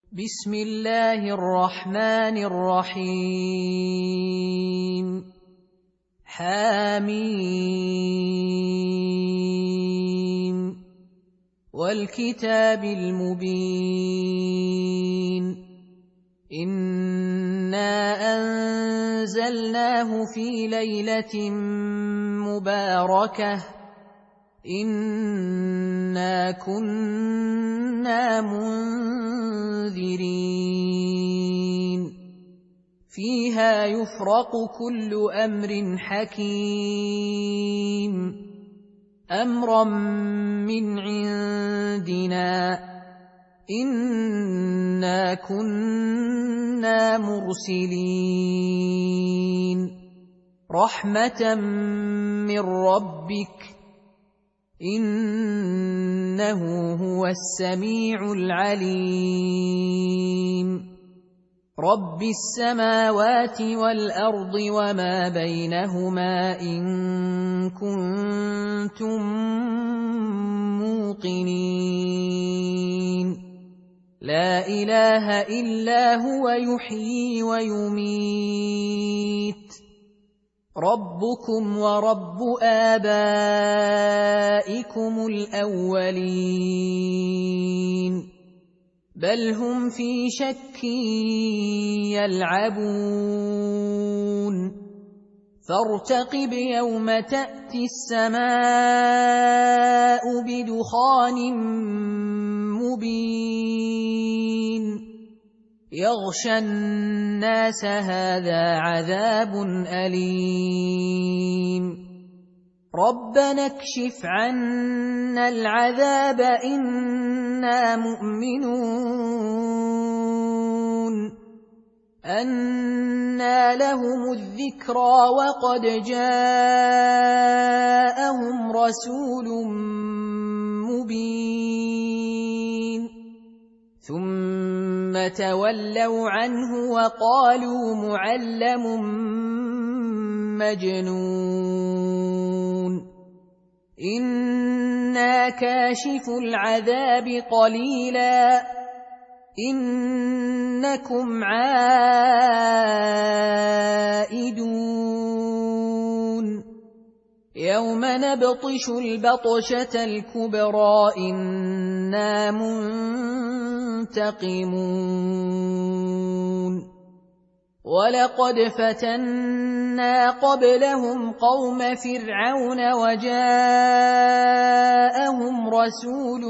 بسم الله الرحمن الرحيم حم والكتاب المبين إنا أنزلناه في ليلة مباركة إنا كنا منذرين فيها يفرق كل أمر حكيم أمرا من عندنا إنا كنا مرسلين رحمة من ربك إنه هو السميع العليم رب السماوات والأرض وما بينهما إن كنتم موقنين لا إله إلا هو يحيي ويميت ربكم ورب آبائكم الأولين بل هم في شك يلعبون فارتقب يوم تأتي السماء بدخان مبين يغشى الناس هذا عذاب أليم ربنا اكشف عنا العذاب إنا مؤمنون أنى لهم الذكرى وقد جاءهم رسول مبين ثم تولوا عنه وقالوا معلم مجنون إنا كاشف العذاب قليلا إنكم عائدون يوم نبطش البطشة الكبرى إنا منتقمون ولقد فتنا قبلهم قوم فرعون وجاءهم رسول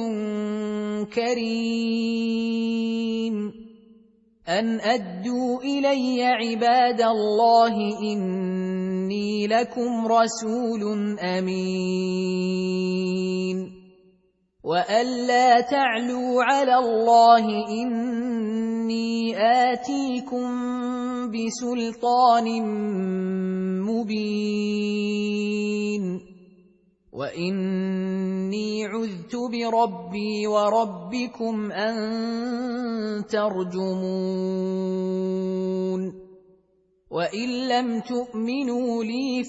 كريم أن أدوا إلي عباد الله إني لكم رسول أمين وأن لا تعلوا على الله إني آتيكم بسلطان مبين وإني عذت بربي وربكم أن ترجمون وإن لم تؤمنوا لي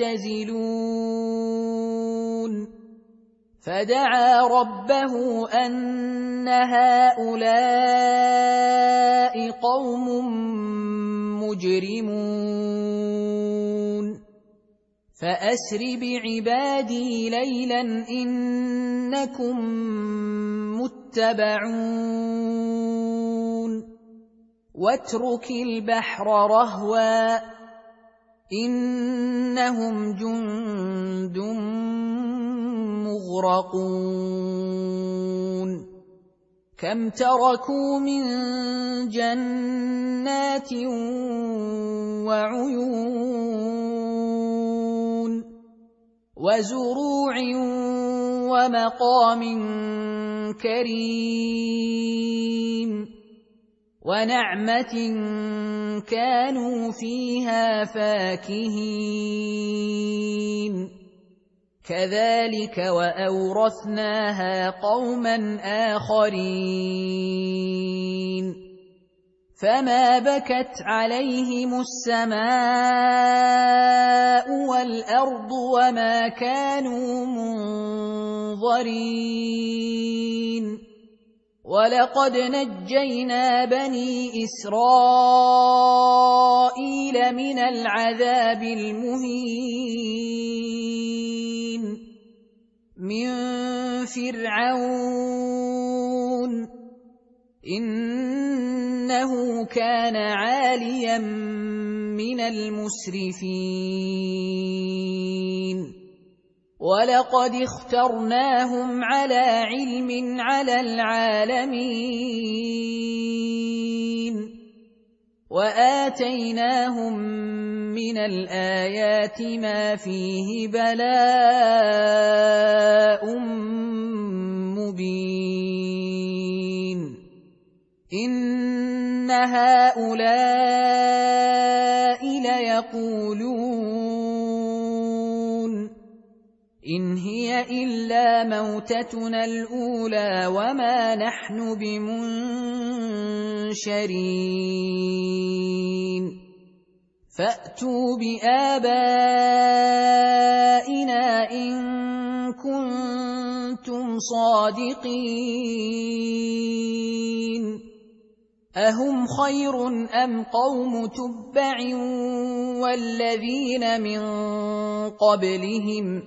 فاعتزلون فدعا ربه أن هؤلاء قوم مجرمون فأسر بعبادي ليلا إنكم متبعون واترك البحر رهوا إنهم جند مغرقون كم تركوا من جنات وعيون وزروع ومقام كريم ونعمة كانوا فيها فاكهين كذلك وأورثناها قوما آخرين فما بكت عليهم السماء والأرض وما كانوا منظرين ولقد نجينا بني إسرائيل من العذاب المهين من فرعون إنه كان عاليا من المسرفين ولقد اخترناهم على علم على العالمين وآتيناهم من الآيات ما فيه بلاء مبين إن هؤلاء ليقولون إن هي إلا موتتنا الأولى وما نحن بمنشرين فأتوا بآبائنا إن كنتم صادقين أهم خير أم قوم تبع والذين من قبلهم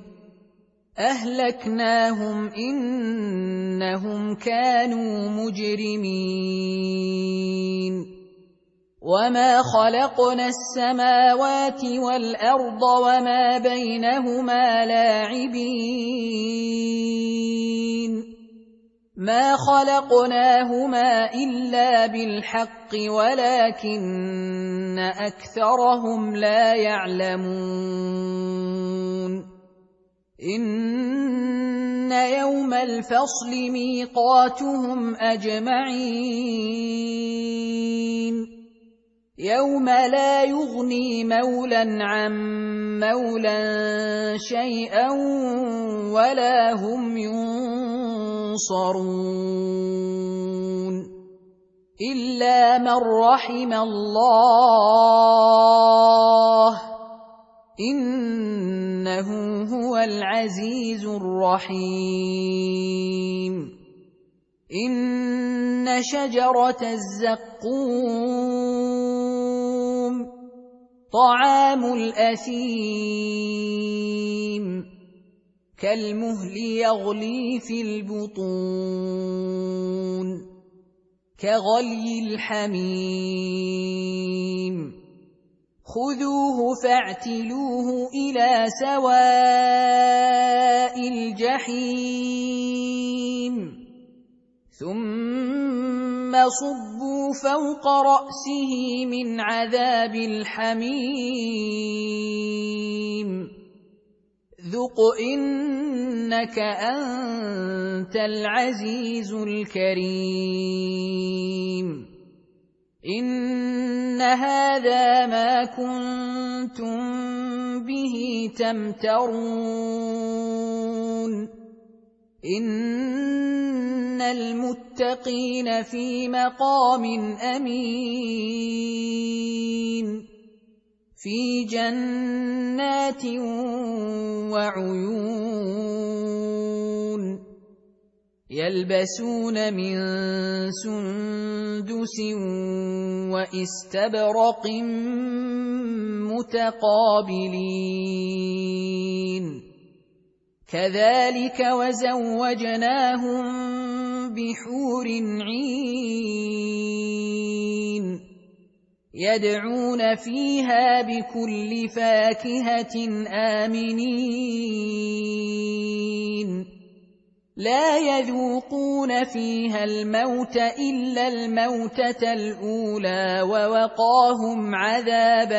أهلكناهم إنهم كانوا مجرمين وما خلقنا السماوات والأرض وما بينهما لاعبين ما خلقناهما إلا بالحق ولكن أكثرهم لا يعلمون إن يوم الفصل ميقاتهم أجمعين يوم لا يغني مولا عن مولا شيئا ولا هم ينصرون إلا من رحم الله إنه هو العزيز الرحيم إن شجرة الزقوم طعام الأثيم كالمهل يغلي في البطون كغلي الحميم خذوه فاعتلوه إلى سواء الجحيم ثم صبوا فوق رأسه من عذاب الحميم ذق إنك أنت العزيز الكريم إن هذا ما كنتم به تمترون إن المتقين في مقام أمين في جنات وعيون يلبسون من سندس واستبرق متقابلين كذلك وزوجناهم بحور عين يدعون فيها بكل فاكهة آمنين لا يذوقون فيها الموت إلا الموتة الأولى ووقاهم عذاب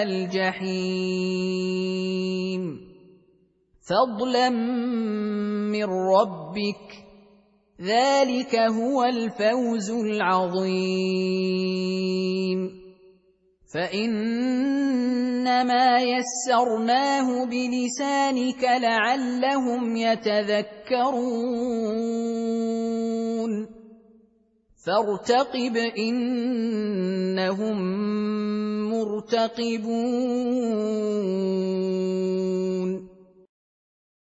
الجحيم فضلا من ربك ذلك هو الفوز العظيم فإنما يسرناه بلسانك لعلهم يتذكرون فارتقب إنهم مرتقبون